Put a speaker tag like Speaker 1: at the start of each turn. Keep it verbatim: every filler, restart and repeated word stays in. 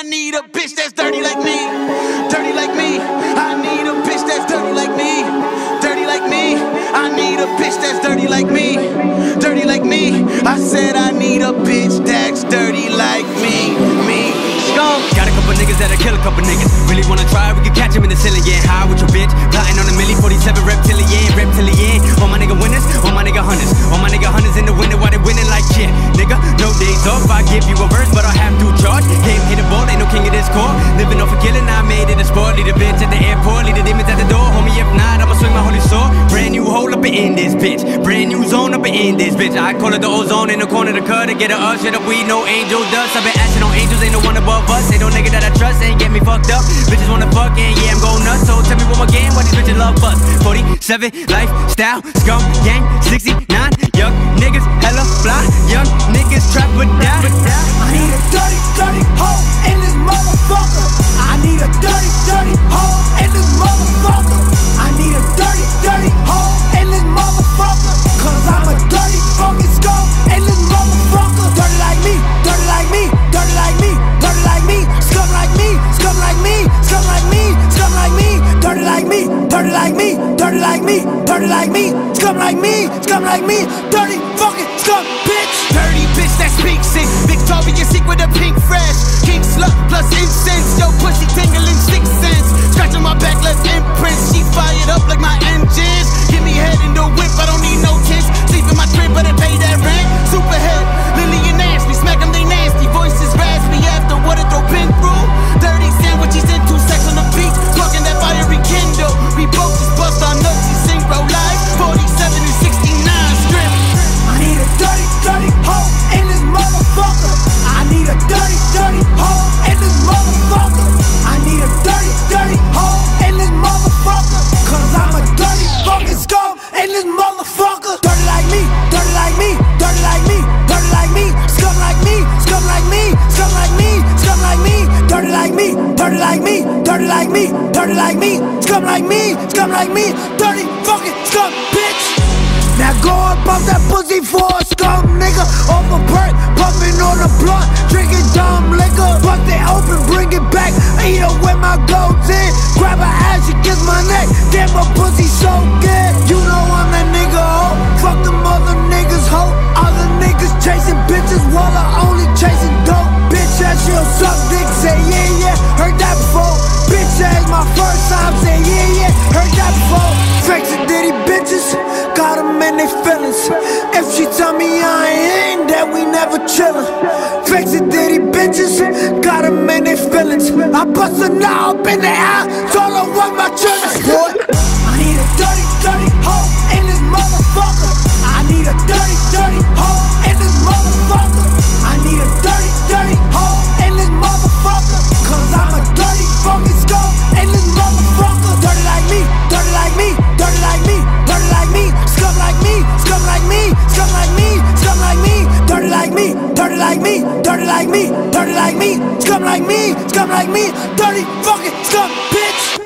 Speaker 1: I need a bitch that's dirty like me. Dirty like me. I need a bitch that's dirty like me. Dirty like me. I need a bitch that's dirty like me. Dirty like me. I said I need a bitch that's dirty like me. Me. Skunk.
Speaker 2: Got a couple niggas that'll kill a couple niggas. Really wanna try, we can catch him in the ceiling. Yeah, high with your bitch. Plotting on a milli, forty-seven reptilian, reptilian. All my nigga winners, all my nigga hunters. All my nigga hunters in the winter while they winning like yeah. Nigga, no days off. I give you a verse, but I'll have to charge. Game hit a ball, ain't no king of this core. Living off a killing, I made it a sport. Lead a bitch at the airport, lead the demons at the door. Homie, if not, I'ma swing my holy sword. Brand new hole up and in this bitch. Brand new zone up and in this bitch. I call it the ozone in the corner of the cut to get a us. Shit up, we no angel dust. I've been asking on angels, ain't no one above us. Ain't no nigga that I trust, ain't get me fucked up. Bitches wanna fuck and yeah, I'm going nuts. So tell me one more game, why these bitches love us? forty-seven, lifestyle, scum, gang, sixty-nine. Young niggas, hella fly. Young niggas trap or die.
Speaker 3: I need a dirty, dirty hoe in this motherfucker. I need a dirty, dirty hoe in this motherfucker. I need a dirty, dirty hoe in this motherfucker. Cause I'm a dirty fucking scum in this motherfucker. Dirty like me, dirty like me, dirty like me, dirty like me. Scum like me, scum like me, scum like me, scum like me. Dirty like me, dirty like me, dirty like me, dirty like me. Scum like me, scum like me. Dirty fucking scum, bitch.
Speaker 1: Dirty bitch that speaks it. Victoria's Secret of pink fresh. King slut plus incense. Yo pussy tingling six cents. Scratching my back left imprints. She fired up like my engines. Give me head in the whip, I don't need no tents. Sleep in my crib, better pay that rent. Superhead, Lily and Nasty. Smack them, they nasty. Voices raspy after what it throw been through. Dirty sandwiches and two sex on the beach. Talking that fiery Kindle. We both just bust our nuts. We sing bro live. forty-seven and sixty-nine script.
Speaker 3: I need a dirty, dirty hoe in this motherfucker. I need a dirty, dirty hoe in this motherfucker. I need a dirty, dirty hoe in this motherfucker. Cause I'm a dirty fucking scum in this motherfucker. Dirty like me, dirty like me, dirty like me, dirty like me. Scum like me, scum like me, scum like me, scum like me. Dirty like me, dirty like me, dirty like me, dirty like me. Scum like me, scum like me. Dirty fucking scum, bitch. Now go up off that pussy for a scum nigga. Off a perk, puffin' on a blunt, drinking dumb liquor. Bust it open, bring it back. Eat her with my goats in. Grab her ass, she kiss my neck. Damn, my pussy so good. You know I'm that nigga, ho. Fuck them other niggas, ho. Other niggas chasing bitches while I only chasing dope. Bitch ass, she'll suck dick, say yeah, yeah. Heard that before. Bitch ass, my first time, say yeah, yeah. Heard that before. Fakes and ditty bitches, got them in they feelings. If she tell me I ain't, then we never chillin'. Fakes and ditty bitches, got them in they feelings. I bust a knob in the eye, told her what my children. Boy, I need a dirty, dirty hoe in this motherfucker. I need a dirty, dirty hoe in this motherfucker. I need a dirty, dirty hoe in this motherfucker. Cause I'm a dirty fucking scum in this motherfucker. Dirty like me, dirty like me, dirty like me, dirty like me. Scum like me, scum like me, scum like me, scum like me. Dirty like me, dirty like me, dirty like me, dirty like me. Scum like me, scum like me. Dirty fucking scum, bitch.